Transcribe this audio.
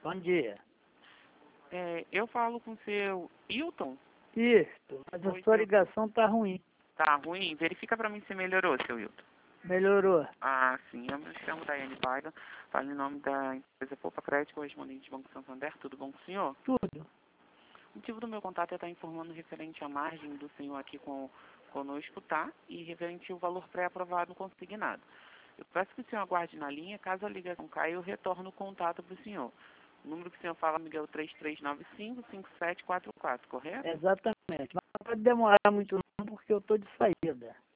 Bom dia. Eu falo com o seu Hilton. Isso, mas a sua ligação tá ruim. Tá ruim? Verifica pra mim se melhorou, seu Hilton. Melhorou. Ah, sim. Eu me chamo Daiane Paiva. Falo em nome da empresa Poupa Crédito, correspondente de Banco Santander. Tudo bom com o senhor? Tudo. O motivo do meu contato é estar informando referente à margem do senhor aqui conosco, tá? E referente ao valor pré-aprovado consignado. Eu peço que o senhor aguarde na linha. Caso a ligação caia, eu retorno o contato para o senhor. O número que o senhor fala, Miguel, 3395-5744, correto? Exatamente. Mas não pode demorar muito não, porque eu tô de saída.